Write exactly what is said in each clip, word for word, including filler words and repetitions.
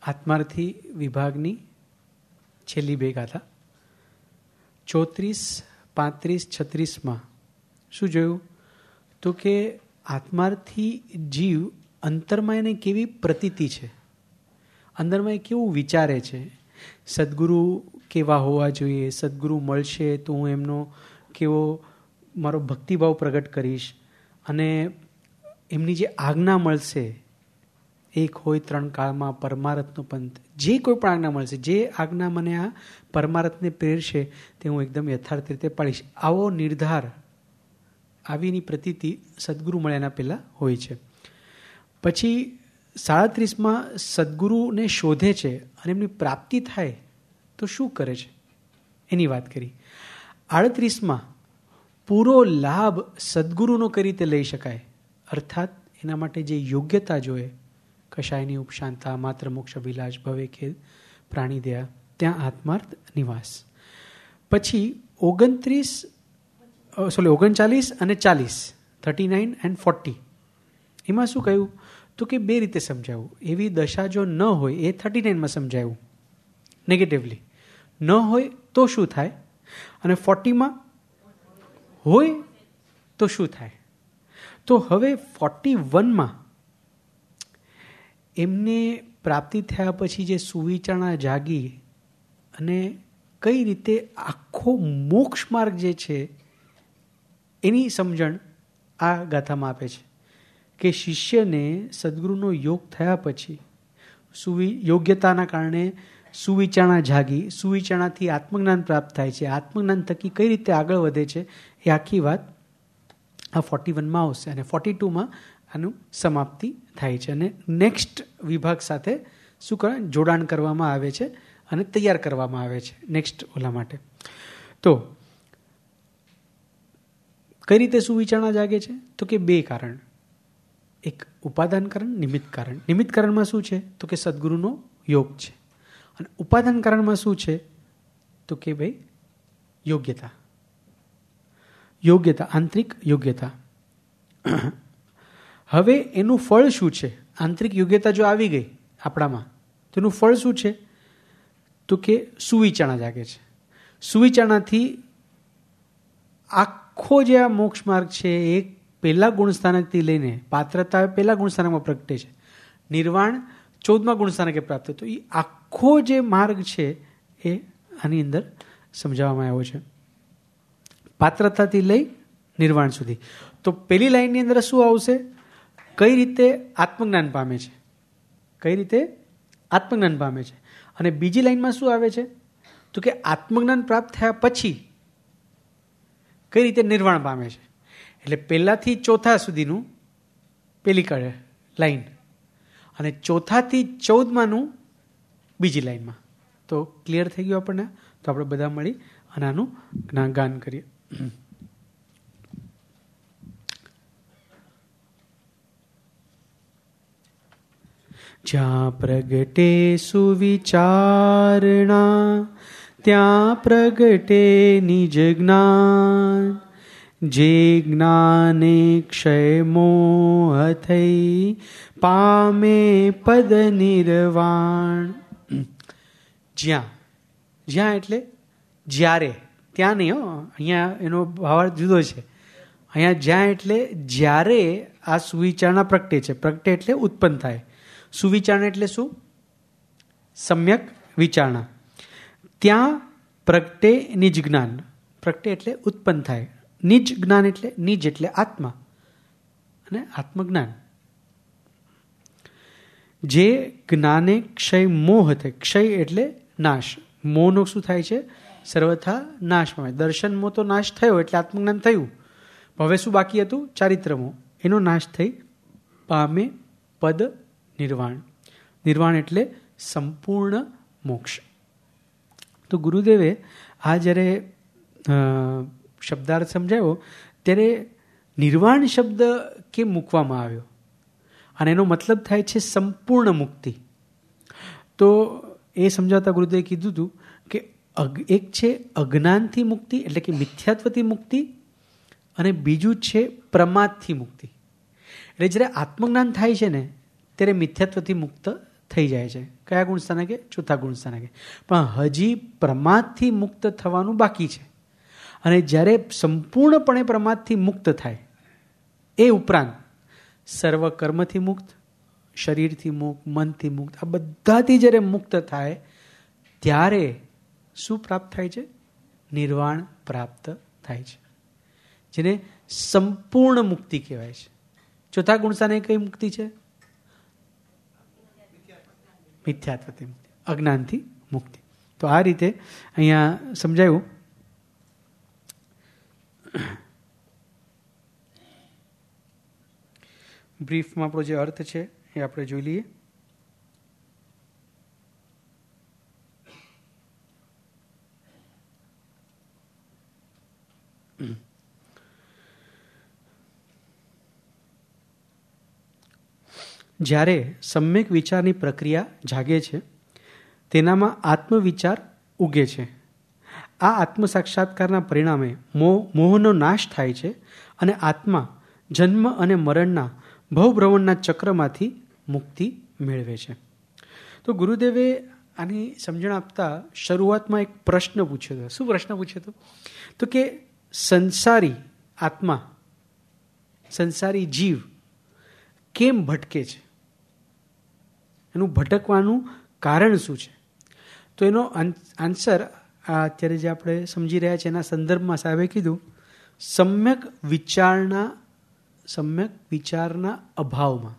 આત્માર્થી વિભાગની છેલ્લી બે ગાથા ચોત્રીસ પાંત્રીસ છત્રીસમાં શું જોયું તો કે આત્માર્થી જીવ અંતરમાં એને કેવી પ્રતીતિ છે, અંદરમાં એ કેવું વિચારે છે, સદગુરુ કેવા હોવા જોઈએ, સદગુરુ મળશે તો હું એમનો કેવો મારો ભક્તિભાવ પ્રગટ કરીશ, અને એમની જે આજ્ઞા મળશે, એક હોય ત્રણ કાળમાં પરમારથનો પંથ, જે કોઈ પણ આજ્ઞા મળશે, જે આજ્ઞા મને આ પરમારથને પ્રેરશે તે હું એકદમ યથાર્થ રીતે પાડીશ, આવો નિર્ધાર, આવીની પ્રતીતિ સદગુરુ મળ્યાના પહેલાં હોય છે. પછી સાડત્રીસમાં સદગુરુને શોધે છે અને એમની પ્રાપ્તિ થાય તો શું કરે છે એની વાત કરી. આડત્રીસમાં પૂરો લાભ સદગુરુનો કઈ રીતે લઈ શકાય, અર્થાત એના માટે જે યોગ્યતા જોઈએ, કશાયની ઉપશાંતા, માત્ર મોક્ષ અભિલાષ, ભવે ખેદ, પ્રાણીદયા, ત્યાં આત્માર્થ નિવાસ. પછી ઓગણત્રીસ સોરી ઓગણચાલીસ અને ચાલીસ, થર્ટી નાઇન એન્ડ ફોર્ટી, એમાં શું કહ્યું તો કે બે રીતે સમજાવું. એવી દશા જો ન હોય એ થર્ટી નાઇનમાં સમજાયું નેગેટિવલી, ન હોય તો શું થાય, અને ફોર્ટીમાં હોય તો શું થાય. તો હવે ફોર્ટી વનમાં એમને પ્રાપ્તિ થયા પછી જે સુવિચારણા જાગી અને કઈ રીતે આખો મોક્ષ માર્ગ જે છે એની સમજણ આ ગાથામાં આપે છે કે શિષ્યને સદગુરુનો યોગ થયા પછી સુવિ યોગ્યતાના કારણે સુવિચારણા જાગી, સુવિચારણાથી આત્મજ્ઞાન પ્રાપ્ત થાય છે, આત્મજ્ઞાન થકી કઈ રીતે આગળ વધે છે એ આખી વાત આ ફોર્ટી વનમાં આવશે, અને ફોર્ટી ટુમાં આનું સમાપ્તિ થાય છે, અને નેક્સ્ટ વિભાગ સાથે શું કરે જોડાણ કરવામાં આવે છે અને તૈયાર કરવામાં આવે છે નેક્સ્ટ ઓલા માટે. તો કઈ રીતે સુવિચારણા જાગે છે તો કે બે કારણ, એક ઉપાદાન કારણ, નિમિત્ત કારણ. નિમિત્ત કારણમાં શું છે તો કે સદગુરુનો યોગ છે, અને ઉપાદાન કારણમાં શું છે તો કે ભાઈ યોગ્યતા, યોગ્યતા આંતરિક યોગ્યતા. હવે એનું ફળ શું છે, આંતરિક યોગ્યતા જો આવી ગઈ આપણામાં તો એનું ફળ શું છે તો કે સુવિચારણા જાગે છે. સુવિચારણાથી આખો જે આ મોક્ષ માર્ગ છે એ પહેલા ગુણસ્થાનકથી લઈને પાત્રતા પહેલા ગુણસ્થાનકમાં પ્રગટે છે, નિર્વાણ ચૌદમા ગુણસ્થાનકે પ્રાપ્ત, તો એ આખો જે માર્ગ છે એ આની અંદર સમજાવવામાં આવ્યો છે, પાત્રતાથી લઈ નિર્વાણ સુધી. તો પહેલી લાઈનની અંદર શું આવશે, કઈ રીતે આત્મજ્ઞાન પામે છે, કઈ રીતે આત્મજ્ઞાન પામે છે, અને બીજી લાઈનમાં શું આવે છે તો કે આત્મજ્ઞાન પ્રાપ્ત થયા પછી કઈ રીતે નિર્વાણ પામે છે. એટલે પહેલાથી ચોથા સુધીનું પેલી કળે લાઈન, અને ચોથાથી ચૌદમાનું બીજી લાઈનમાં. તો ક્લિયર થઈ ગયું આપણને. તો આપણે બધા મળી અને આનું જ્ઞાન કરીએ. જ્યાં પ્રગટે સુવિચારણા ત્યાં પ્રગટે નિજ જ્ઞાન, જે જ્ઞાને ક્ષય મોહ થઈ પામે પદ નિર્વાણ. જ્યાં, જ્યાં એટલે જ્યારે, ત્યાં નહીં હો, અહીંયા એનો ભાવાર્થ જુદો છે. અહીંયા જ્યાં એટલે જ્યારે આ સુવિચારણા પ્રગટે છે, પ્રગટે એટલે ઉત્પન્ન થાય. સુવિચારણા એટલે શું, સમ્યક વિચારણા. ત્યાં પ્રગટે નિજ જ્ઞાન, પ્રગટે એટલે ઉત્પન્ન થાય, નિજ જ્ઞાન એટલે નિજ એટલે આત્મા અને આત્મજ્ઞાન. જે જ્ઞાને ક્ષય મોહ થાય, ક્ષય એટલે નાશ, મોહનો શું થાય છે સર્વથા નાશ પામે. દર્શન મોહ તો નાશ થયો એટલે આત્મજ્ઞાન થયું, હવે શું બાકી હતું, ચારિત્ર મોહ, એનો નાશ થઈ પામે પદ નિર્વાણ. નિર્વાણ એટલે સંપૂર્ણ મોક્ષ. તો ગુરુદેવે આ જ્યારે શબ્દાર્થ સમજાવ્યો ત્યારે નિર્વાણ શબ્દ કેમ મૂકવામાં આવ્યો, અને એનો મતલબ થાય છે સંપૂર્ણ મુક્તિ. તો એ સમજાવતા ગુરુદેવે કીધું હતું કે એક છે અજ્ઞાનથી મુક્તિ એટલે કે મિથ્યાત્વથી મુક્તિ, અને બીજું છે પ્રમાદથી મુક્તિ. એટલે જ્યારે આત્મજ્ઞાન થાય છે ને ત્યારે મિથ્યાત્વથી મુક્ત થઈ જાય છે. કયા ગુણ સ્થાનકે? ચોથા ગુણ સ્થાનકે. પણ હજી પ્રમાદથી મુક્ત થવાનું બાકી છે. અને જ્યારે સંપૂર્ણપણે પ્રમાદથી મુક્ત થાય એ ઉપરાંત સર્વ કર્મથી મુક્ત, શરીરથી મુક્ત, મનથી મુક્ત, આ બધાથી જ્યારે મુક્ત થાય ત્યારે શું પ્રાપ્ત થાય છે? નિર્વાણ પ્રાપ્ત થાય છે, જેને સંપૂર્ણ મુક્તિ કહેવાય છે. ચોથા ગુણસ્થાને કઈ મુક્તિ છે? મિથ્યાત્વથી મુક્તિ, અજ્ઞાનથી મુક્તિ. તો આ રીતે અહીંયા સમજાયું. બ્રીફમાં આપણો જે અર્થ છે એ આપણે જોઈ લઈએ. જ્યારે સમ્યક વિચારની પ્રક્રિયા જાગે છે તેનામાં આત્મવિચાર ઉગે છે. આ આત્મ સાક્ષાત્કારના પરિણામે મોહ મોહનો નાશ થાય છે અને આત્મા જન્મ અને મરણના ભવભ્રમણના ચક્રમાંથી મુક્તિ મેળવે છે. તો ગુરુદેવે આની સમજણ આપતા શરૂઆતમાં એક પ્રશ્ન પૂછ્યો હતો. શું પ્રશ્ન પૂછ્યો હતો? તો કે સંસારી આત્મા, સંસારી જીવ કેમ ભટકે છે? એનું ભટકવાનું કારણ શું છે? તો એનો આન્સર આ અત્યારે જે આપણે સમજી રહ્યા છીએ એના સંદર્ભમાં સાહેબે કીધું, સમ્યક વિચારના સમ્યક વિચારના અભાવમાં.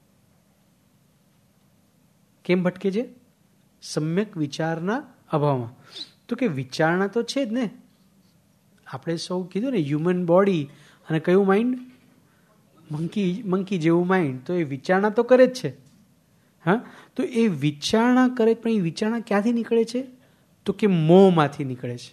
કેમ ભટકે છે? સમ્યક વિચારના અભાવમાં. તો કે વિચારણા તો છે જ ને. આપણે સૌ કીધું ને, હ્યુમન બોડી અને કયું માઇન્ડ? મંકી મંકી જેવું માઇન્ડ. તો એ વિચારણા તો કરે જ છે. હા, તો એ વિચારણા કરે, પણ એ વિચારણા ક્યાંથી નીકળે છે? તો કે મોહમાંથી નીકળે છે.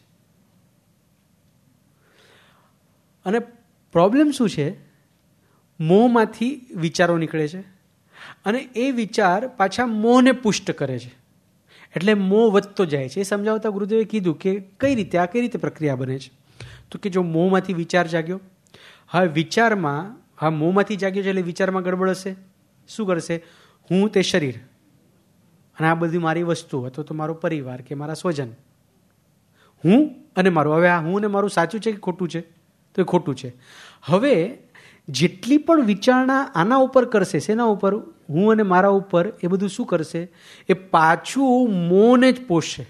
અને પ્રોબ્લેમ શું છે? મોહમાંથી વિચારો નીકળે છે અને એ વિચાર પાછા મોહને પુષ્ટ કરે છે. એટલે મોહ વધતો જાય છે. એ સમજાવતા ગુરુદેવે કીધું કે કઈ રીતે આ કઈ રીતે પ્રક્રિયા બને છે. તો કે જો મોહમાંથી વિચાર જાગ્યો, હવે વિચારમાં, હા મોહમાંથી જાગ્યો છે એટલે વિચારમાં ગડબડ હશે. શું કરશે? હું તે શરીર અને આ બધી મારી વસ્તુ અથવા તો મારો પરિવાર કે મારા સ્વજન, હું અને મારું. હવે આ હું અને મારું સાચું છે કે ખોટું છે? તો એ ખોટું છે. હવે જેટલી પણ વિચારણા આના ઉપર કરશે, શેના ઉપર? હું અને મારા ઉપર, એ બધું શું કરશે? એ પાછું મોહને જ પોષશે.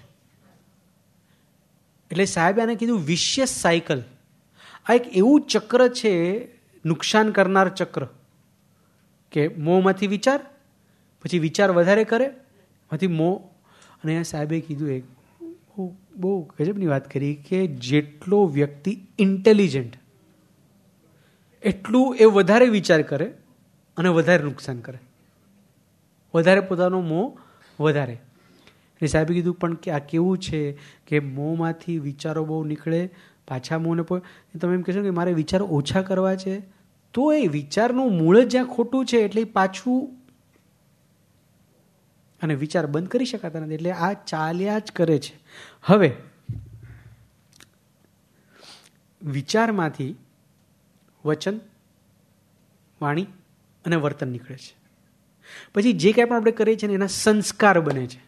એટલે સાહેબે આને કીધું વિશિયસ સાયકલ. આ એક એવું ચક્ર છે, નુકસાન કરનાર ચક્ર, કે મોહમાંથી વિચાર, પછી વિચાર વધારે કરે, પછી મોહ. અને આ સાહેબે કીધું એક બહુ બહુ ગજબની વાત કરી કે જેટલો વ્યક્તિ ઇન્ટેલિજન્ટ એટલું એ વધારે વિચાર કરે અને વધારે નુકસાન કરે, વધારે પોતાનો મોહ વધારે. એટલે સાહેબે કીધું પણ કે આ કેવું છે કે મોંમાંથી વિચારો બહુ નીકળે, પાછા મોંને તમે એમ કહેશો કે મારે વિચારો ઓછા કરવા છે, તો એ વિચારનું મૂળ જ જ્યાં ખોટું છે એટલે પાછું, અને વિચાર બંધ કરી શકાતા નથી. એટલે આ ચાલ્યા જ કરે છે. હવે વિચારમાંથી વચન, વાણી અને વર્તન નીકળે છે. પછી જે કાંઈ પણ આપણે કરીએ છીએ એના સંસ્કાર બને છે.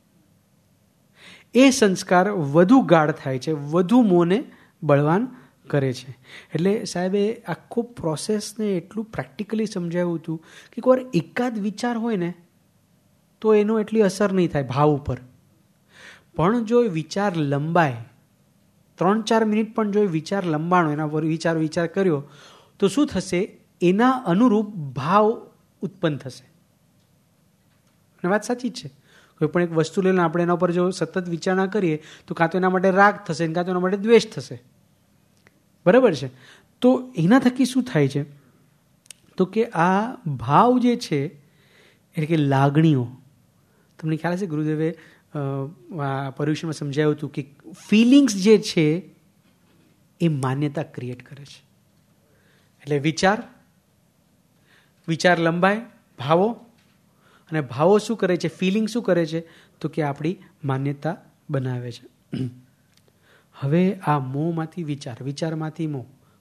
એ સંસ્કાર વધુ ગાઢ થાય છે, વધુ મોહને બળવાન કરે છે. એટલે સાહેબે આખો પ્રોસેસને એટલું પ્રેક્ટિકલી સમજાવ્યું હતું કે એકવાર એકાદ વિચાર હોય ને તો એનો એટલી અસર નહીં થાય ભાવ ઉપર. પણ જો વિચાર લંબાય, ત્રણ ચાર મિનિટ પણ જો વિચાર લંબાણો, એના પર વિચાર વિચાર કર્યો, તો શું થશે? એના અનુરૂપ ભાવ ઉત્પન્ન થશે. અને વાત સાચી જ છે. કોઈ પણ એક વસ્તુ લઈને આપણે એના પર જો સતત વિચારણા કરીએ તો કાં તો એના માટે રાગ થશે, કાં તો એના માટે દ્વેષ થશે. બરાબર છે? તો એના થકી શું થાય છે? તો કે આ ભાવ જે છે, એટલે કે લાગણીઓ, તમને ખ્યાલ હશે ગુરુદેવે પર્યુષણમાં સમજાવ્યું હતું કે ફિલિંગ્સ જે છે એ માન્યતા ક્રિએટ કરે છે. એટલે વિચાર, વિચાર લંબાય, ભાવો, અને ભાવો શું કરે છે? ફિલિંગ શું કરે છે? તો કે આપણી માન્યતા બનાવે છે. હવે આ મોહમાંથી વિચાર, વિચારમાંથી મોહ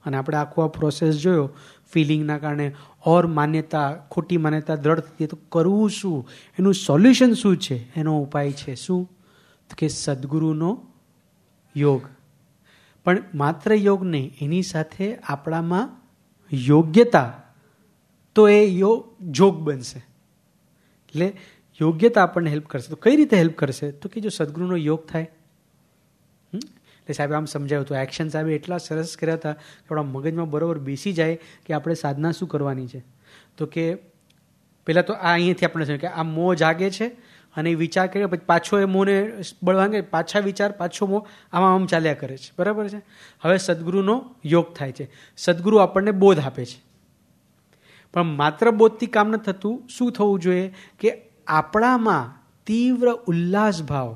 અને આપણે આખો આ પ્રોસેસ જોયો ફિલિંગના કારણે ઓર માન્યતા, ખોટી માન્યતા દ્રઢ થતી, તો કરવું શું, એનું સોલ્યુશન શું છે, એનો ઉપાય છે શું, કે સદગુરુનો યોગ. પણ માત્ર યોગ નહીં, એની સાથે આપણામાં યોગ્યતા, તો એ યોગ જોગ બનશે. એટલે યોગ્યતા આપણને હેલ્પ કરશે. તો કઈ રીતે હેલ્પ કરશે? તો કે જો સદગુરુનો યોગ થાય. એટલે સાહેબ આમ સમજાવ્યું હતું, એક્શન સાહેબે એટલા સરસ કર્યા હતા કે આપણા મગજમાં બરોબર બેસી જાય કે આપણે સાધના શું કરવાની છે. તો કે પહેલાં તો આ અહીંયાથી આપણે સમજાય કે આ મોહ જાગે છે અને એ વિચાર કર્યો, પછી પાછો એ મોહને બળવાંગે, પાછા વિચાર, પાછો મોહ, આમાં આમ ચાલ્યા કરે છે. બરાબર છે. હવે સદગુરુનો યોગ થાય છે. સદગુરુ આપણને બોધ આપે છે. પણ માત્ર બોધથી કામ નથી થતું. શું થવું જોઈએ? કે આપણામાં તીવ્ર ઉલ્લાસ ભાવ,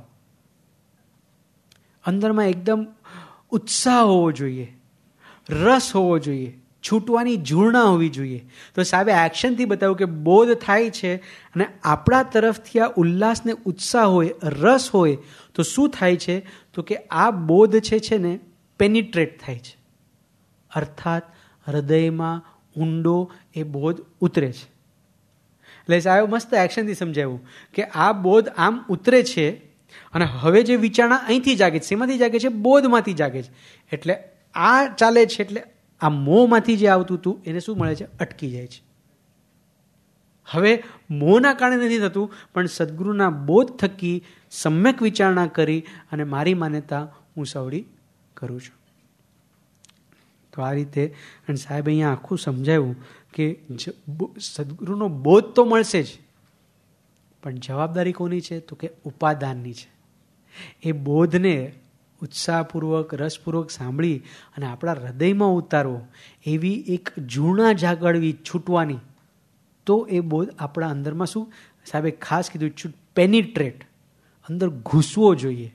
અંદરમાં એકદમ ઉત્સાહ હોવો જોઈએ, રસ હોવો જોઈએ, છૂટવાની ઝૂરણા હોવી જોઈએ. તો સાહેબે એક્શનથી બતાવ્યું કે બોધ થાય છે અને આપણા તરફથી આ ઉલ્લાસને ઉત્સાહ હોય, રસ હોય, તો શું થાય છે? તો કે આ બોધ છે છે ને પેનિટ્રેટ થાય છે, અર્થાત હૃદયમાં ઊંડો એ બોધ ઉતરે છે. એટલે સાહેબ મસ્ત એક્શનથી સમજાવ્યું કે આ બોધ આમ ઉતરે છે અને હવે જે વિચારણા અહીંથી જાગે છે, શેમાંથી જાગે છે? બોધમાંથી જાગે છે. એટલે આ ચાલે છે, એટલે આ મોહમાંથી જે આવતું હતું એને શું મળે છે? અટકી જાય છે. હવે મોહના કારણે નથી થતું, પણ સદગુરુના બોધ થકી સમ્યક વિચારણા કરી અને મારી માન્યતા હું સવડી કરું છું. તો આ રીતે અને સાહેબ અહીંયા આખું સમજાવ્યું કે સદગુરુનો બોધ તો મળશે જ, પણ જવાબદારી કોની છે? તો કે ઉપાદાનની છે. એ બોધને ઉત્સાહપૂર્વક, રસપૂર્વક સાંભળી અને આપણા હૃદયમાં ઉતારવો, એવી એક ઝૂરણા જાગળવી, છૂટવાની, તો એ બોધ આપણા અંદરમાં શું સાહેબે ખાસ કીધું, પેનિટ્રેટ, અંદર ઘૂસવો જોઈએ.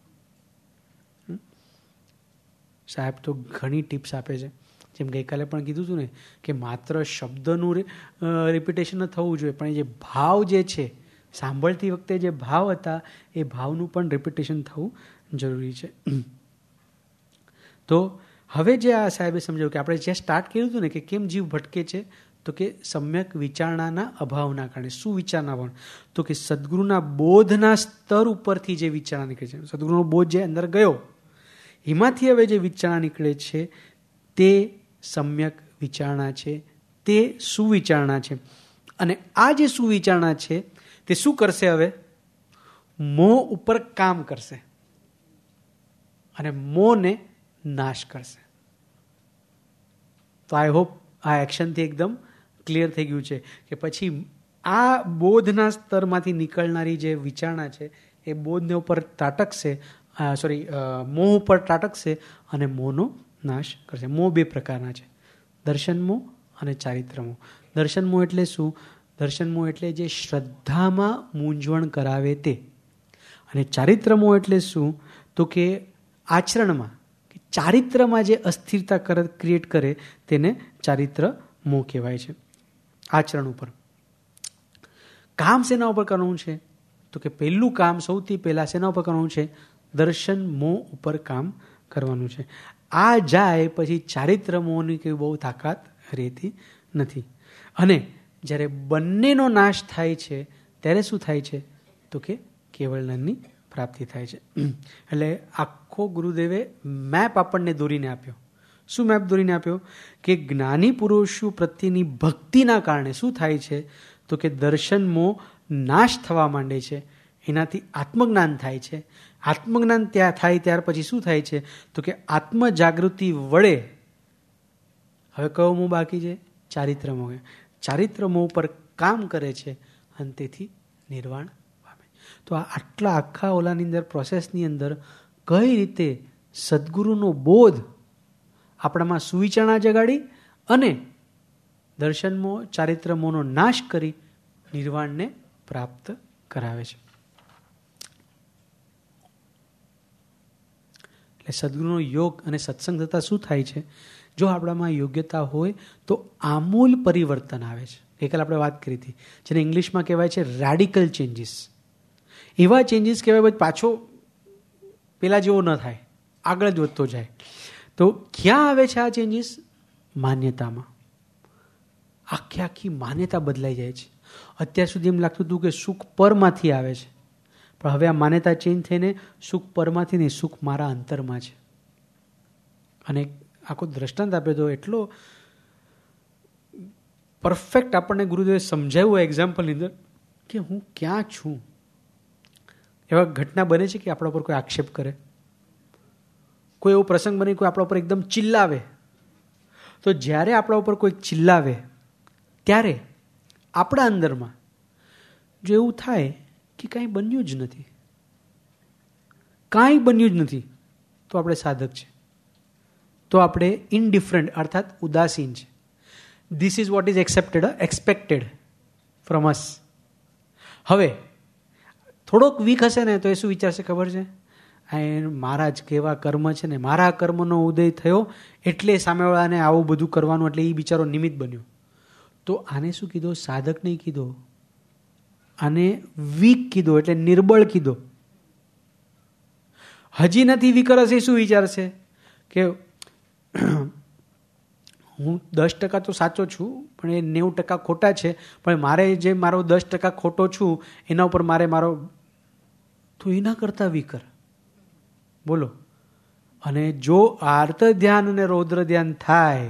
સાહેબ તો ઘણી ટિપ્સ આપે છે. જેમ ગઈકાલે પણ કીધું હતું ને કે માત્ર શબ્દનું રિપીટેશન ન થવું જોઈએ, પણ એ જે ભાવ જે છે, સાંભળતી વખતે જે ભાવ હતા એ ભાવનું પણ રિપીટેશન થવું જરૂરી છે. તો હવે જે આ સાહેબે સમજાવ્યું કે આપણે જે સ્ટાર્ટ કર્યું હતું ને કે કેમ જીવ ભટકે છે, તો કે સમ્યક વિચારણાના અભાવના કારણે. શું વિચારણા? પણ તો કે સદગુરુના બોધના સ્તર ઉપરથી જે વિચારણા નીકળે છે, સદગુરુનો બોધ જે અંદર ગયો, એમાંથી હવે જે વિચારણા નીકળે છે તે સમ્યક વિચારણા છે, તે સુવિચારણા છે. અને આ જે સુવિચારણા છે તે શું કરશે? હવે મોહ ઉપર કામ કરશે અને મોહને નાશ કરશે. તો આઈ હોપ આ એક્શનથી એકદમ ક્લિયર થઈ ગયું છે કે પછી આ બોધના સ્તરમાંથી નીકળનારી જે વિચારણા છે એ બોધને ઉપર ત્રાટકશે, સોરી મોહ ઉપર ત્રાટકશે અને મોહનો નાશ કરશે. મોહ બે પ્રકારના છે, દર્શન મોહ અને ચારિત્ર મોહ. દર્શન મોહ એટલે શું? દર્શન મોહ એટલે જે શ્રદ્ધામાં મૂંઝવણ કરાવે તે. અને ચારિત્ર મોહ એટલે શું? તો કે આચરણમાં, કે ચારિત્રમાં જે અસ્થિરતા ક્રિએટ કરે તેને ચારિત્ર મોહ કહેવાય છે. આચરણ ઉપર કામ શેના ઉપર કરવાનું છે? તો કે પહેલું કામ સૌથી પહેલાં શેના ઉપર કરવાનું છે? દર્શન મોહ ઉપર કામ કરવાનું છે. આ જાય પછી ચારિત્ર મોહની કોઈ બહુ તાકાત રહેતી નથી. અને જ્યારે બંનેનો નાશ થાય છે ત્યારે શું થાય છે? તો કે કેવળ જ્ઞાનની પ્રાપ્તિ થાય છે. એટલે આખો ગુરુદેવે મેપ આપણને દોરીને આપ્યો. શું મેપ દોરીને આપ્યો? કે જ્ઞાની પુરુષો પ્રત્યેની ભક્તિના કારણે શું થાય છે? તો કે દર્શન મોહ નાશ થવા માંડે છે, એનાથી આત્મજ્ઞાન થાય છે. આત્મજ્ઞાન ત્યાં થાય ત્યાર પછી શું થાય છે? તો કે આત્મજાગૃતિ વડે હવે કયો મોહ બાકી છે? ચારિત્ર મોહ. ચારિત્ર મોહ પર કામ કરે છે અને તેથી નિર્વાણ પામે. તો આ આટલા આખા ઓલાની અંદર પ્રોસેસની અંદર કઈ રીતે સદગુરુનો બોધ આપણામાં સુવિચારણા જગાડી અને દર્શન મોહ, ચારિત્ર મોહનો નાશ કરી નિર્વાણને પ્રાપ્ત કરાવે છે. એટલે સદગુરુનો યોગ અને સત્સંગ થતાં શું થાય છે? જો આપણામાં યોગ્યતા હોય તો આમૂલ પરિવર્તન આવે છે. ગઈકાલે આપણે વાત કરી હતી, જેને ઇંગ્લિશમાં કહેવાય છે રેડિકલ ચેન્જીસ. એવા ચેન્જીસ કહેવાય પાછો પેલા જેવો ન થાય, આગળ જ વધતો જાય. તો ક્યાં આવે છે આ ચેન્જીસ? માન્યતામાં. આખી આખી માન્યતા બદલાઈ જાય છે. અત્યાર સુધી એમ લાગતું હતું કે સુખ પરમાંથી આવે છે, પણ હવે આ માન્યતા ચેન્જ થઈને સુખ પરમાંથી નહીં, સુખ મારા અંતરમાં છે. અને આખો દ્રષ્ટાંત આપે તો એટલો પરફેક્ટ આપણને ગુરુદેવે સમજાવ્યું એક્ઝામ્પલની અંદર કે હું ક્યાં છું. એવા ઘટના બને છે કે આપણા ઉપર કોઈ આક્ષેપ કરે, કોઈ એવો પ્રસંગ બને કોઈ આપણા ઉપર એકદમ ચિલ્લાવે, તો જ્યારે આપણા ઉપર કોઈ ચિલ્લાવે ત્યારે આપણા અંદરમાં જો એવું થાય કે કાંઈ બન્યું જ નથી, કાંઈ બન્યું જ નથી, તો આપણે સાધક છે, તો આપણે ઇનડિફરન્ટ અર્થાત ઉદાસીન છે. This is what is accepted expected from us. હવે થોડોક વીક હશે ને તો એ શું વિચારશે ખબર છે, આ મારા જ કેવા કર્મ છે ને, મારા કર્મનો ઉદય થયો એટલે સામેવાળાને આવું બધું કરવાનું, એટલે એ બિચારો નિમિત્ત બન્યો. તો આને શું કીધો? સાધક નહીં કીધો, આને વીક કીધો, એટલે નિર્બળ કીધો. હજી નથી વિકરસ એ શું વિચારશે કે હું દસ ટકા તો સાચો છું પણ એ નેવું ટકા ખોટા છે, પણ મારે જે મારો દસ ટકા ખોટો છું એના ઉપર મારે મારો, તો એના કરતાં વિકર. બોલો. અને જો આર્ત ધ્યાન અને રૌદ્ર ધ્યાન થાય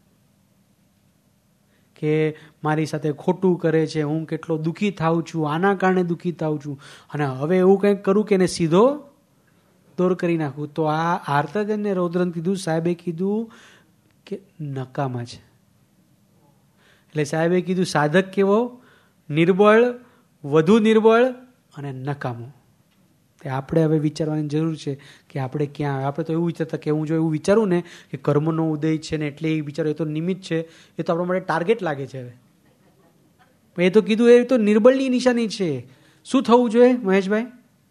કે મારી સાથે ખોટું કરે છે, હું કેટલો દુઃખી થાઉં છું, આના કારણે દુઃખી થાઉં છું, અને હવે એવું કંઈક કરું કે એને સીધો દૂર કરી નાખું, તો આ આર્ત ધ્યાન ને રૌદ્ર કીધું, સાહેબે કીધું કે નકામા છે. એટલે સાહેબે કીધું સાધક કેવો? નિર્બળ, વધુ નિર્બળ અને નકામો. તે આપણે હવે વિચારવાની જરૂર છે કે આપણે ક્યાં. આપણે તો એવું વિચારતા કે હું જો એવું વિચારું ને કે કર્મનો ઉદય છે ને એટલે એ વિચારો, એ તો નિમિત્ત છે, એ તો આપણા માટે ટાર્ગેટ લાગે છે. હવે એ તો કીધું એ તો નિર્બળની નિશાની છે. શું થવું જોઈએ મહેશભાઈ?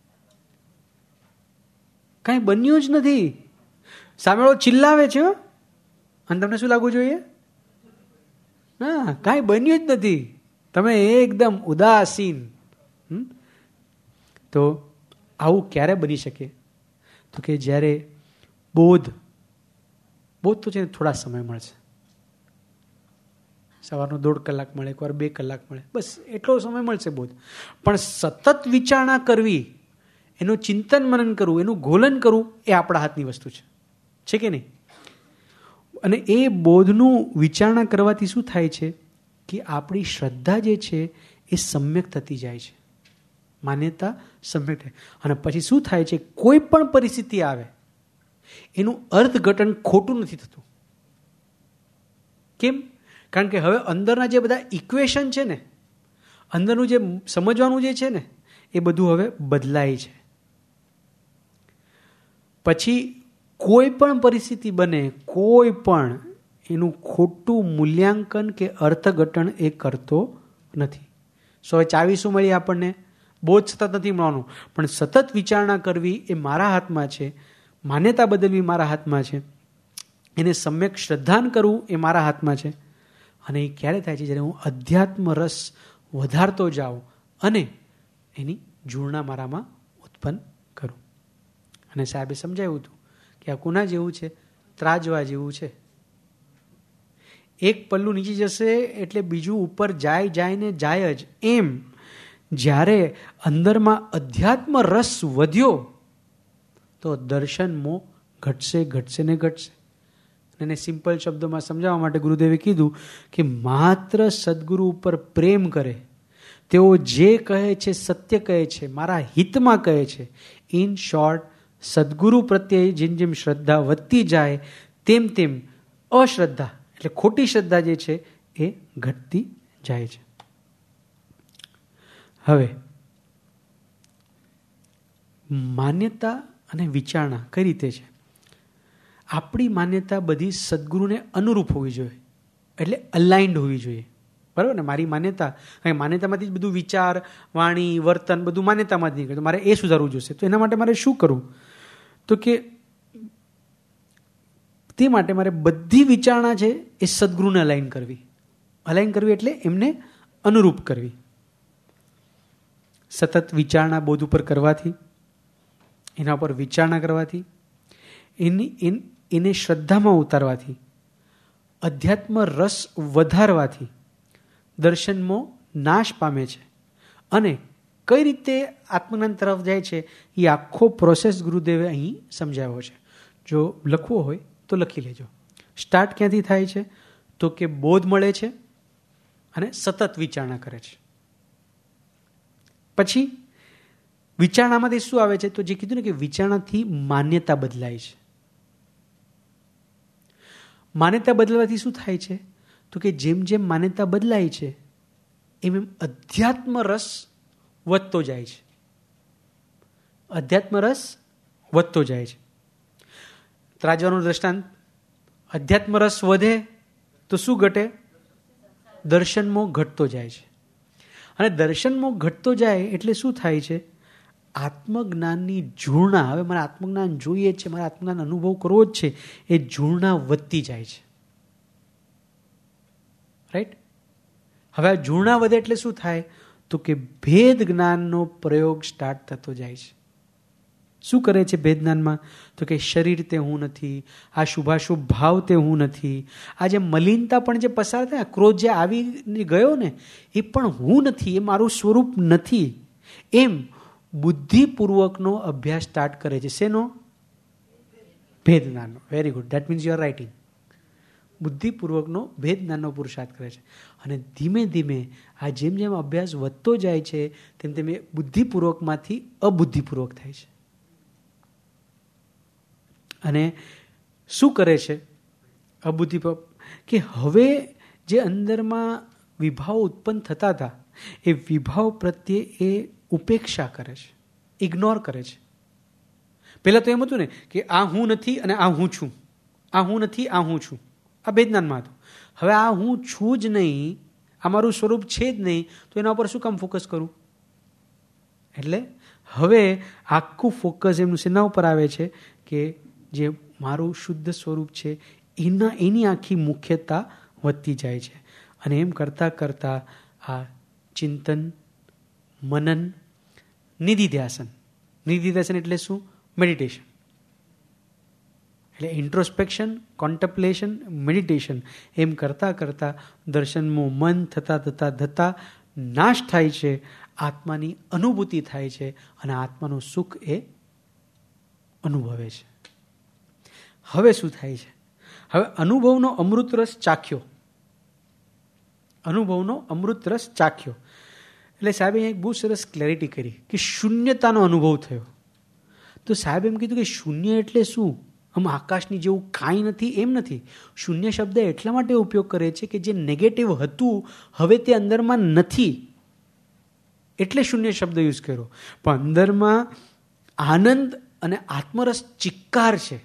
કાંઈ બન્યું જ નથી. સામેવાળો ચિલ્લાવે છે અને તમને શું લાગવું જોઈએ? ના, કાંઈ બન્યું જ નથી, તમે એકદમ ઉદાસીન. તો આવું ક્યારે બની શકે? તો કે જ્યારે બોધ, બોધ તો છે ને થોડા સમય મળશે, સવારનો દોઢ કલાક મળે, એકવાર બે કલાક મળે, બસ એટલો સમય મળશે બોધ. પણ સતત વિચારણા કરવી, એનું ચિંતન મનન કરવું, એનું ગોલન કરવું, એ આપણા હાથની વસ્તુ છે, છે કે નહીં? અને એ બોધનું વિચારણા કરવાથી શું થાય છે કે આપણી શ્રદ્ધા જે છે એ સમ્યક થતી જાય છે, માન્યતા સમ્યક થાય. અને પછી શું થાય છે? કોઈ પણ પરિસ્થિતિ આવે એનું અર્થઘટન ખોટું નથી થતું. કેમ? કારણ કે હવે અંદરના જે બધા ઇક્વેશન છે ને, અંદરનું જે સમજવાનું જે છે ને, એ બધું હવે બદલાય છે. પછી કોઈ પણ પરિસ્થિતિ બને, કોઈ પણ એનું ખોટું મૂલ્યાંકન કે અર્થઘટન એ કરતો નથી. સો ચાવી શું મળી આપણને? બોધ સતત નથી મળવાનું, પણ સતત વિચારણા કરવી એ મારા હાથમાં છે, માન્યતા બદલવી મારા હાથમાં છે, એને સમ્યક શ્રદ્ધાન કરવું એ મારા હાથમાં છે. અને એ ક્યારે થાય છે? જ્યારે હું અધ્યાત્મ રસ વધારતો જાઉં અને એની જોડણા મારામાં ઉત્પન્ન કરું. અને સાહેબે સમજાવ્યું હતું કે આ કોના જેવું છે? ત્રાજવા જેવું છે. એક પલ્લું નીચે જશે એટલે બીજું ઉપર જાય જાય ને જાય જ. એમ જ્યારે અંદરમાં અધ્યાત્મ રસ વધ્યો તો દર્શન મોહ ઘટશે ઘટશે ને ઘટશે. એને સિમ્પલ શબ્દોમાં સમજાવવા માટે ગુરુદેવે કીધું કે માત્ર સદગુરુ ઉપર પ્રેમ કરે, તેઓ જે કહે છે સત્ય કહે છે, મારા હિતમાં કહે છે. ઇન શોર્ટ, સદગુરુ પ્રત્યે જેમ જેમ શ્રદ્ધા વધતી જાય તેમ તેમ અશ્રદ્ધા એટલે ખોટી શ્રદ્ધા જે છે એ ઘટતી જાય છે. હવે માન્યતા અને વિચારણા કઈ રીતે છે? આપણી માન્યતા બધી સદગુરુને અનુરૂપ હોવી જોઈએ, એટલે અલાઇન્ડ હોવી જોઈએ. બરાબર ને? મારી માન્યતા, કારણ માન્યતામાંથી જ બધું વિચાર, વાણી, વર્તન બધું માન્યતામાં જ નીકળે. તો મારે એ સુધારવું જોશે. તો એના માટે મારે શું કરવું? તો કે તે માટે મારે બધી વિચારણા છે એ સદગુરુને અલાઇન કરવી. અલાઇન કરવી એટલે એમને અનુરૂપ કરવી. સતત વિચારણા બોધ ઉપર કરવાથી, એના પર વિચારણા કરવાથી, એની એને શ્રદ્ધામાં ઉતારવાથી અધ્યાત્મ રસ વધારવાથી દર્શનમોહ નાશ પામે છે અને કઈ રીતે આત્મજ્ઞાન તરફ જાય છે એ આખો પ્રોસેસ ગુરુદેવે અહીં સમજાવ્યો છે. જો લખવો હોય તો લખી લેજો. સ્ટાર્ટ ક્યાંથી થાય છે તો કે બોધ મળે છે અને સતત વિચારણા કરે છે. પછી વિચારણામાંથી શું આવે છે તો જે કીધું ને કે વિચારણાથી માન્યતા બદલાય છે. માન્યતા બદલવાથી શું થાય છે તો કે જેમ જેમ માન્યતા બદલાય છે એમ એમ અધ્યાત્મ રસ વધતો જાય છે. અધ્યાત્મ રસ વધતો જાય છે. ત્રાજવાનું દ્રષ્ટાંત, અધ્યાત્મ રસ વધે તો શું ઘટે? દર્શનમોહ ઘટતો જાય છે. અને દર્શનમોહ ઘટતો જાય એટલે શું થાય છે? આત્મજ્ઞાનની જૂર્ણા, હવે મારે આત્મજ્ઞાન જોઈએ છે, મારે આત્મજ્ઞાન અનુભવ કરવો જ છે, એ જૂર્ણા વધતી જાય છે. રાઈટ? હવે આ જૂર્ણા વધે એટલે શું થાય તો કે ભેદ જ્ઞાનનો પ્રયોગ સ્ટાર્ટ થતો જાય છે. શું કરે છે ભેદ જ્ઞાનમાં તો કે શરીર તે હું નથી, આ શુભાશુભ ભાવ તે હું નથી, આ જે મલિનતા પણ જે પસાર થાય, ક્રોધ જે આવી ગયો ને એ પણ હું નથી, એ મારું સ્વરૂપ નથી. એમ બુદ્ધિપૂર્વકનો અભ્યાસ સ્ટાર્ટ કરે છે. શેનો? ભેદ જ્ઞાનનો. Very good, that means you are writing. બુદ્ધિપૂર્વકનો ભેદ જ્ઞાનનો પુરુષાર્થ કરે છે. અને ધીમે ધીમે આ જેમ જેમ અભ્યાસ વધતો જાય છે તેમ તેમ એ બુદ્ધિપૂર્વકમાંથી અબુદ્ધિપૂર્વક થાય છે. અને શું કરે છે અબુદ્ધિપૂર્વક? કે હવે જે અંદરમાં વિભાવ ઉત્પન્ન થતા હતા એ વિભાવ પ્રત્યે એ ઉપેક્ષા કરે છે, ઇગ્નોર કરે છે. પહેલા તો એમ હતું ને કે આ હું નથી અને આ હું છું, આ હું નથી આ હું છું, આ ભેદજ્ઞાનમાં હતું. હવે આ હું છું જ નહીં, આ મારું સ્વરૂપ છે જ નહીં, તો એના ઉપર શું કામ ફોકસ કરું? એટલે હવે આખું ફોકસ એમનું શેના ઉપર આવે છે કે જે મારું શુદ્ધ સ્વરૂપ છે એના એની આખી મુખ્યતા વધતી જાય છે. અને એમ કરતાં કરતાં આ ચિંતન, મનન, નિધિધ્યાસન. નિધિધ્યાસન એટલે શું? મેડિટેશન. એટલે ઇન્ટ્રોસ્પેક્શન, કોન્ટેમ્પ્લેશન, મેડિટેશન. એમ કરતાં કરતાં દર્શનમાં મન થતાં થતાં થતાં નાશ થાય છે, આત્માની અનુભૂતિ થાય છે અને આત્માનું સુખ એ અનુભવે છે. હવે શું થાય છે? હવે અનુભવનો અમૃત રસ ચાખ્યો. અનુભવનો અમૃત રસ ચાખ્યો એટલે સાહેબે એક બહુ સરસ ક્લેરિટી કરી કે શૂન્યતાનો અનુભવ થયો. તો સાહેબ એમ કીધું કે શૂન્ય એટલે શું? આમ આકાશની જેવું કાંઈ નથી એમ નથી. શૂન્ય શબ્દ એટલા માટે ઉપયોગ કરે છે કે જે નેગેટિવ હતું હવે તે અંદરમાં નથી એટલે શૂન્ય શબ્દ યુઝ કર્યો. પણ અંદરમાં આનંદ અને આત્મરસ ચિક્કાર છે.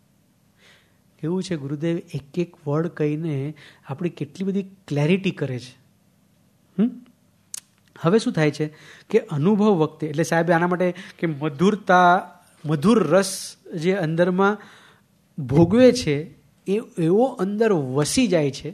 એવું છે ગુરુદેવ એક એક વર્ડ કહીને આપણી કેટલી બધી ક્લેરિટી કરે છે. હમ હવે શું થાય છે કે અનુભવ વખતે, એટલે સાહેબ આના માટે કે મધુરતા, મધુર રસ જે અંદરમાં ભોગવે છે એ એવો અંદર વસી જાય છે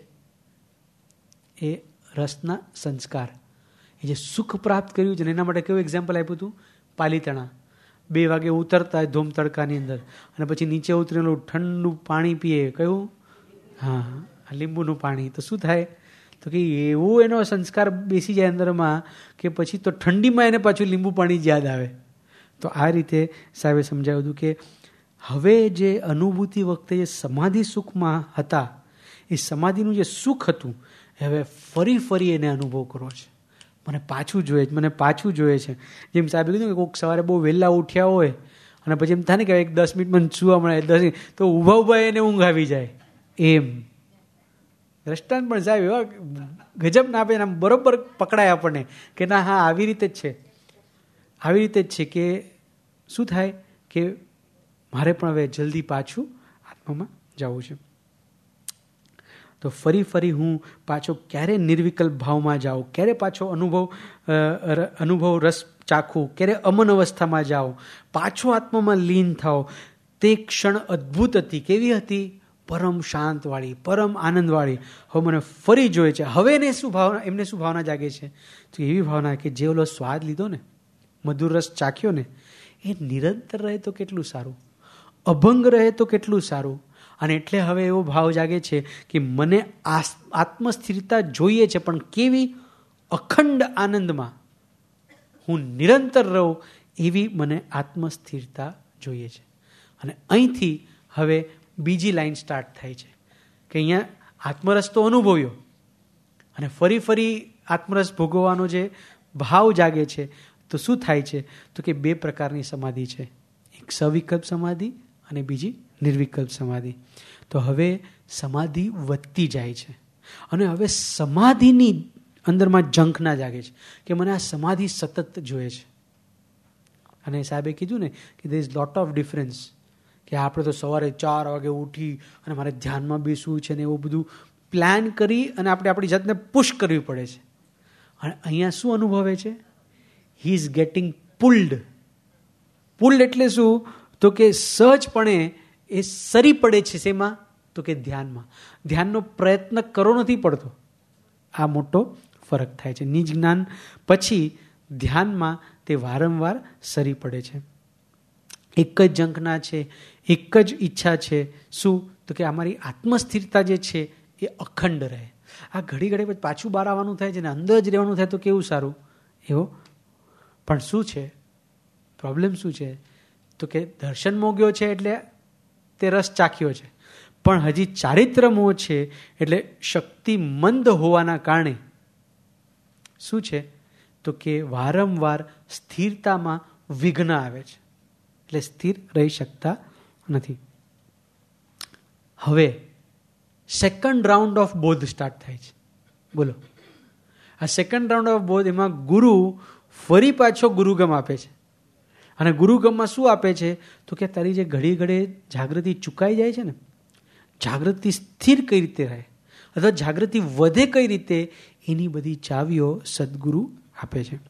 એ રસના સંસ્કાર. એ જે સુખ પ્રાપ્ત કર્યું છે ને એના માટે કેવું એક્ઝામ્પલ આપ્યું હતું? પાલીતાણા. બે વાગે ઉતરતા ધૂમ તડકાની અંદર અને પછી નીચે ઉતરેલું ઠંડુ પાણી પીએ. કયું? હા, લીંબુનું પાણી. તો શું થાય તો કે એવો એનો સંસ્કાર બેસી જાય અંદરમાં કે પછી તો ઠંડીમાં એને પાછું લીંબુ પાણી જ યાદ આવે. તો આ રીતે સાહેબે સમજાવ્યું હતું કે હવે જે અનુભૂતિ વખતે જે સમાધિ સુખમાં હતા એ સમાધિનું જે સુખ હતું હવે ફરી ફરી એને અનુભવ કરવો છે. મને પાછું જોઈએ છે, મને પાછું જોઈએ છે. જેમ સાહેબે કીધું કે કોઈક સવારે બહુ વહેલા ઉઠ્યા હોય અને પછી એમ થાય ને કે એક દસ મિનિટ મને સુવા મળે, દસ તો ઊભા ઊભા એને ઊંઘ આવી જાય. એમ દ્રષ્ટાંત પણ સાહેબ એવા ગજબ ના આપે, આમ બરોબર પકડાય આપણને કે ના હા આવી રીતે જ છે, આવી રીતે જ છે. કે શું થાય કે મારે પણ હવે જલ્દી પાછું આત્મામાં જવું છે. તો ફરી ફરી હું પાછો ક્યારે નિર્વિકલ્પ ભાવમાં જાઉં, ક્યારે પાછો અનુભવ અનુભવ રસ ચાખું, ક્યારે અમન અવસ્થામાં જાઉં, પાછો આત્મામાં લીન થાવ. તે ક્ષણ અદ્ભુત હતી. કેવી હતી? પરમ શાંતવાળી, પરમ આનંદવાળી. હવે મને ફરી જોઈએ છે. હવે એને શું ભાવના, એમને શું ભાવના જાગે છે? તો એવી ભાવના કે જે ઓલો સ્વાદ લીધો ને, મધુર રસ ચાખ્યો ને, એ નિરંતર રહે તો કેટલું સારું, અભંગ રહે તો કેટલું સારું. અને એટલે હવે એવો ભાવ જાગે છે કે મને આત્મસ્થિરતા જોઈએ છે, પણ કેવી? અખંડ આનંદમાં હું નિરંતર રહું એવી મને આત્મસ્થિરતા જોઈએ છે. અને અહીંથી હવે બીજી લાઈન સ્ટાર્ટ થાય છે કે અહીંયા આત્મરસ તો અનુભવ્યો અને ફરી ફરી આત્મરસ ભોગવવાનો જે ભાવ જાગે છે, તો શું થાય છે? તો કે બે પ્રકારની સમાધિ છે, એક સવિકલ્પ સમાધિ અને બીજી નિર્વિકલ્પ સમાધિ. તો હવે સમાધિ વધતી જાય છે અને હવે સમાધિની અંદરમાં ઝંખના જાગે છે કે મને આ સમાધિ સતત જોઈએ છે. અને સાહેબે કીધું ને કે there is lot of difference, કે આપણે તો સવારે ચાર વાગે ઉઠી અને મારે ધ્યાનમાં બેસવું છે ને એવું બધું પ્લાન કરી અને આપણે આપણી જાતને પુશ કરવી પડે છે. અને અહીંયા શું અનુભવે છે? He is getting pulled. Pulled એટલે શું? તો કે સહજપણે એ સરી પડે છે. શેમાં? તો કે ધ્યાનમાં. ધ્યાનનો પ્રયત્ન કરવો નથી પડતો. આ મોટો ફરક થાય છે. નિજ જ્ઞાન પછી ધ્યાનમાં તે વારંવાર સરી પડે છે. એક જ ઝંખના છે, એક જ ઈચ્છા છે. શું? તો કે અમારી આત્મસ્થિરતા જે છે એ અખંડ રહે. આ ઘડી ઘડી પછી પાછું બહાર આવવાનું થાય છે ને અંદર જ રહેવાનું થાય તો કેવું સારું એવો. પણ શું છે પ્રોબ્લેમ? શું છે? તો કે દર્શન મોગ્યો છે એટલે તે રસ ચાખ્યો છે, પણ હજી ચારિત્ર મોહ છે એટલે શક્તિ મંદ હોવાના કારણે શું છે? તો કે વારંવાર સ્થિરતામાં વિઘ્ન આવે છે, એટલે સ્થિર રહી શકતા નથી. હવે સેકન્ડ રાઉન્ડ ઓફ બોધ સ્ટાર્ટ થાય છે. બોલો, આ સેકન્ડ રાઉન્ડ ઓફ બોધ, એમાં ગુરુ ફરી પાછો ગુરુગમ આપે છે. અને ગુરુગમમાં શું આપે છે? તો કે તારી જે ઘડી ઘડી જાગૃતિ ચૂકાઈ જાય છે ને, જાગૃતિ સ્થિર કઈ રીતે રહે અથવા જાગૃતિ વધે કઈ રીતે, એની બધી ચાવીઓ સદગુરુ આપે છે.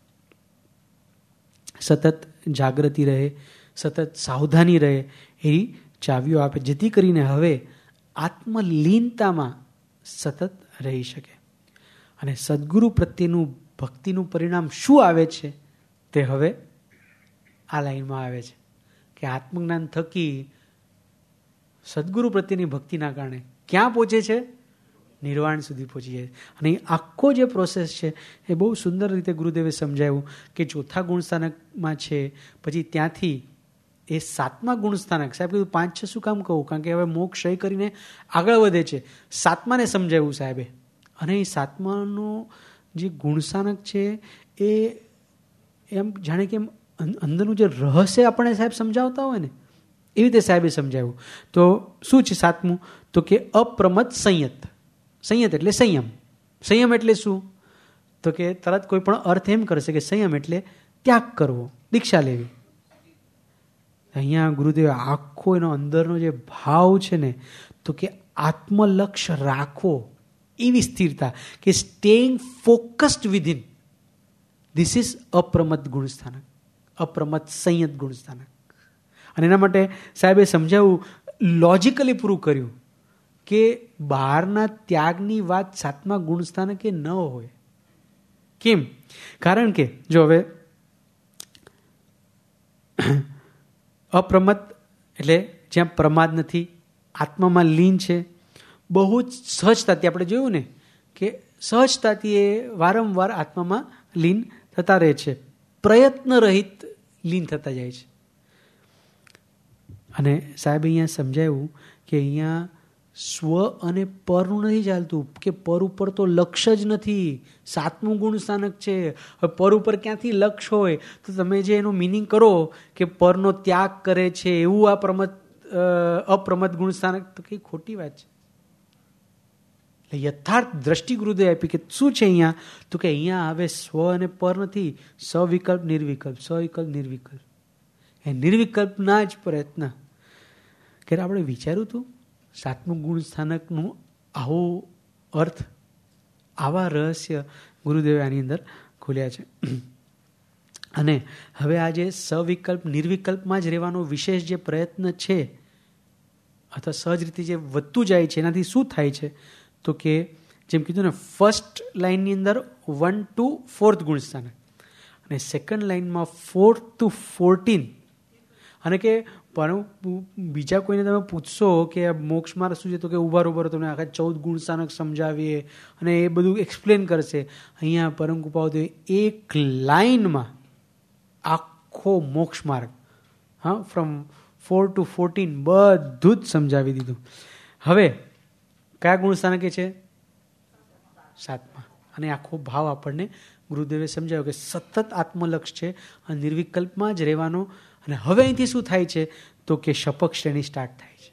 સતત જાગૃતિ રહે, સતત સાવધાની રહે એવી ચાવીઓ આપે, જેથી કરીને હવે આત્મલીનતામાં સતત રહી શકે. અને સદગુરુ પ્રત્યેનું ભક્તિનું પરિણામ શું આવે છે તે હવે આ લાઈનમાં આવે છે કે આત્મજ્ઞાન થકી સદગુરુ પ્રત્યેની ભક્તિના કારણે ક્યાં પહોંચે છે? નિર્વાણ સુધી પહોંચી જાય. અને એ આખો જે પ્રોસેસ છે એ બહુ સુંદર રીતે ગુરુદેવે સમજાવ્યું કે ચોથા ગુણસ્થાનકમાં છે, પછી ત્યાંથી એ સાતમા ગુણસ્થાનક. સાહેબ કીધું પાંચ છ શું કામ કહું? કારણ કે હવે મોક્ષ ક્ષય કરીને આગળ વધે છે. સાતમાને સમજાવ્યું સાહેબે. અને એ સાતમાનો જે ગુણસ્થાનક છે એ એમ જાણે કે અંદરનું જે રહસ્ય આપણે સાહેબ સમજાવતા હોય ને એવી રીતે સાહેબે સમજાવ્યું. તો શું છે સાતમું? તો કે અપ્રમત્ત સંયત. સંયત એટલે સંયમ. સંયમ એટલે શું? તો કે તરત કોઈ પણ અર્થ એમ કરશે કે સંયમ એટલે ત્યાગ કરવો, દીક્ષા લેવી. અહીંયા ગુરુદેવે આખો એનો અંદરનો જે ભાવ છે ને, તો કે આત્મલક્ષ્ય રાખવો એવી સ્થિરતા, કે staying focused within. This is અપ્રમત્ત ગુણસ્થાનક, અપ્રમત્ત સંયત ગુણસ્થાનક. અને એના માટે સાહેબે સમજાવ્યું, લોજિકલી પૂરું કર્યું કે બહારના ત્યાગની વાત સાતમા ગુણસ્થાનકે ન હોય. કેમ? કારણ કે જો હવે અપ્રમત્ત એટલે જ્યાં પ્રમાદ નથી, આત્મામાં લીન છે, બહુ જ સહજતાથી. આપણે જોયું ને કે સહજતાથી એ વારંવાર આત્મામાં લીન થતા રહે છે, પ્રયત્ન રહિત લીન થતા જાય છે. અને સાહેબ અહીંયા સમજાયું કે અહીંયા સ્વ અને પરનું નથી ચાલતું, કે પર ઉપર તો લક્ષ્ય જ નથી. સાતમું ગુણસ્થાનક છે. હવે પર ઉપર ક્યાંથી લક્ષ્ય હોય? તો તમે જે એનો મિનિંગ કરો કે પરનો ત્યાગ કરે છે એવું આ પ્રમત અપ્રમત્ત ગુણસ્થાનક, તો કઈ ખોટી વાત છે. એટલે યથાર્થ દ્રષ્ટિ ગુરુદેવ આપી કે શું છે અહીંયા? તો કે અહીંયા હવે સ્વ અને પર નથી, સવિકલ્પ નિર્વિકલ્પ, સવિકલ્પ નિર્વિકલ્પ. એ નિર્વિકલ્પના જ પ્રયત્ન. કે આપણે વિચાર્યું હતું સાતમું ગુણ સ્થાનકનું આવો અર્થ, આવા રહસ્ય ગુરુદેવે આની અંદર ખોલ્યા છે. અને હવે આ જે સવિકલ્પ નિર્વિકલ્પમાં જ રહેવાનો વિશેષ જે પ્રયત્ન છે અથવા સહજ રીતે જે વધતું જાય છે, એનાથી શું થાય છે? તો કે જેમ કીધું ને, ફર્સ્ટ લાઇનની અંદર વન ટુ ફોર્થ ગુણસ્થાનક અને સેકન્ડ લાઇનમાં ફોર્થ ટુ ફોર્ટીન. અને કે પરમ બીજા કોઈને તમે પૂછશો કે મોક્ષ માર્ગ શું છે, તો કે ઉભા ઉભા તમને આખા ચૌદ ગુણ સ્થાનક સમજાવીએ અને એ બધું એક્સપ્લેન કરશે. અહીંયા પરમ કૃપાળુ એક લાઈનમાં આખો મોક્ષ માર્ગ, હા, ફ્રોમ ફોર ટુ ફોર્ટીન બધું જ સમજાવી દીધું. હવે કયા ગુણ સ્થાનકે છે? સાતમા. અને આખો ભાવ આપણને ગુરુદેવે સમજાવ્યો કે સતત આત્મલક્ષ છે અને નિર્વિકલ્પમાં જ રહેવાનો. અને હવે અહીંથી શું થાય છે તો કે શપક શ્રેણી સ્ટાર્ટ થાય છે.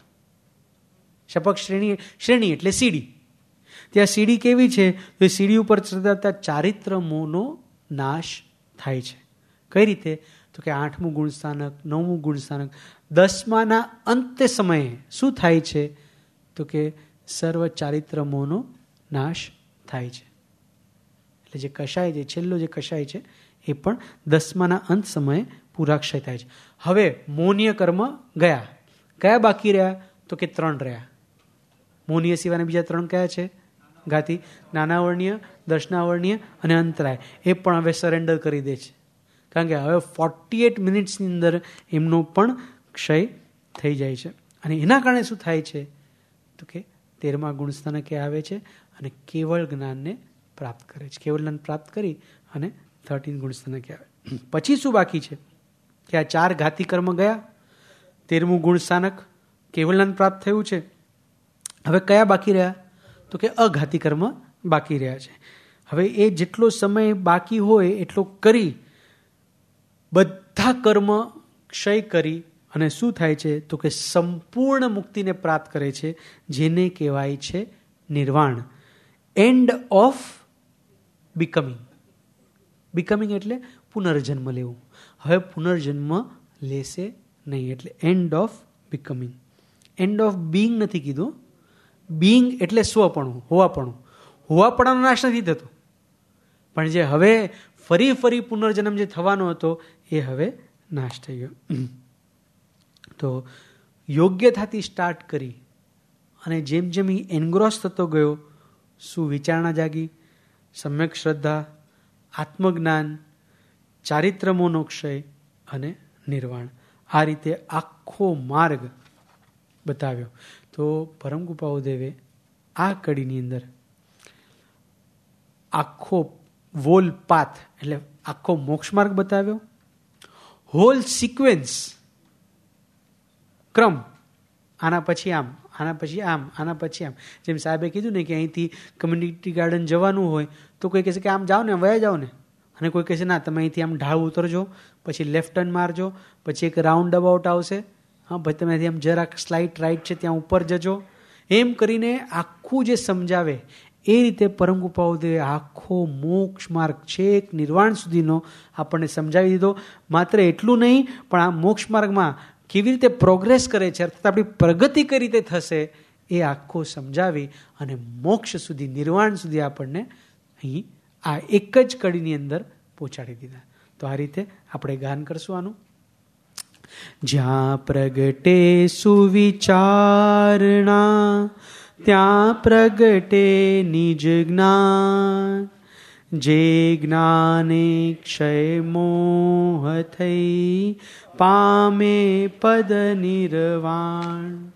શપક શ્રેણી શ્રેણી એટલે સીડી. ત્યાં સીડી કેવી છે? તો એ સીડી ઉપર ચડતા ચારિત્ર મોહનો નાશ થાય છે. કઈ રીતે? તો કે આઠમું ગુણસ્થાનક, નવમું ગુણસ્થાનક, દસમાના અંતે સમયે શું થાય છે તો કે સર્વ ચારિત્ર મોહનો નાશ થાય છે. એટલે જે કષાય છે, છેલ્લો જે કષાય છે એ પણ દસમાના અંત સમયે પૂરાક્ષય થાય છે. હવે મૌનીય કર્મ ગયા. કયા બાકી રહ્યા? તો કે ત્રણ રહ્યા. મૌનીય સિવાયના બીજા ત્રણ કયા છે? ગાતી, નાનાવર્ણીય, દર્શનાવર્ણીય અને અંતરાય. એ પણ હવે સરેન્ડર કરી દે છે, કારણ કે હવે ફોર્ટી એટ મિનિટ્સની અંદર એમનો પણ ક્ષય થઈ જાય છે. અને એના કારણે શું થાય છે તો કે તેરમા ગુણસ્થાનકે આવે છે અને કેવળ જ્ઞાનને પ્રાપ્ત કરે છે. કેવળ જ્ઞાન પ્રાપ્ત કરી અને થર્ટીન ગુણસ્થાનકે આવે. પછી શું બાકી છે કે આ ચાર ઘાતી કર્મ ગયા, તેરમું ગુણસ્થાનક, કેવળ જ્ઞાન પ્રાપ્ત થયું છે. હવે કયા બાકી રહ્યા તો કે અઘાતી કર્મ બાકી રહ્યા છે. હવે એ જેટલો સમય બાકી હોય એટલો કરી બધા કર્મ ક્ષય કરી અને શું થાય છે તો કે સંપૂર્ણ મુક્તિને પ્રાપ્ત કરે છે, જેને કહેવાય છે નિર્વાણ. And of becoming. બિકમિંગ એટલે પુનર્જન્મ લેવું. હવે પુનર્જન્મ લેશે નહીં, એટલે end of becoming. End of being નથી કીધું. બિંગ એટલે સ્વપણું, હોવાપણું. હોવાપણાનો નાશ નથી થતો, પણ જે હવે ફરી ફરી પુનર્જન્મ જે થવાનો હતો એ હવે નાશ થઈ ગયો. તો યોગ્યતાથી સ્ટાર્ટ કરી અને જેમ જેમ એ એનગ્રોસ થતો ગયો, શું વિચારણા જાગી, સમ્યક શ્રદ્ધા, આત્મજ્ઞાન, ચારિત્રમોનો ક્ષય અને નિર્વાણ. આ રીતે આખો માર્ગ બતાવ્યો. તો પરમ કૃપાળુદેવે આ કડીની અંદર આખો વોલ પાથ એટલે આખો મોક્ષ માર્ગ બતાવ્યો. હોલ સિક્વેન્સ, ક્રમ, આના પછી આમ, આના પછી આમ, આના પછી આમ. જેમ સાહેબે કીધું ને કે અહીંથી કમ્યુનિટી ગાર્ડન જવાનું હોય તો કોઈ કહેશે કે આમ જાઓ ને, વયા જાઓ ને, અને કોઈ કહેશે ના તમે અહીંથી આમ ઢાળ ઉતરજો, પછી લેફ્ટ ટર્ન મારજો, પછી એક રાઉન્ડ અબાઉટ આવશે, હા પછી તમે અહીંથી આમ જરાક સ્લાઇટ રાઈટ છે ત્યાં ઉપર જજો. એમ કરીને આખું જે સમજાવે એ રીતે પરમ કૃપાળુદેવે આખો મોક્ષ માર્ગ છેક નિર્વાણ સુધીનો આપણને સમજાવી દીધો. માત્ર એટલું નહીં, પણ આ મોક્ષ માર્ગમાં કેવી રીતે પ્રોગ્રેસ કરે છે, અર્થાત આપણી પ્રગતિ કઈ રીતે થશે એ આખો સમજાવી અને મોક્ષ સુધી, નિર્વાણ સુધી આપણને અહીં આ એક જ કડીની અંદર પહોંચાડી દીધા. તો આ રીતે આપણે ગાન કરશું આનું. જ્યાં પ્રગટે સુવિચારણા, ત્યાં પ્રગટે નિજ જ્ઞાન. જે જ્ઞાને ક્ષય મોહ થઈ, પામે પદ નિર્વાણ.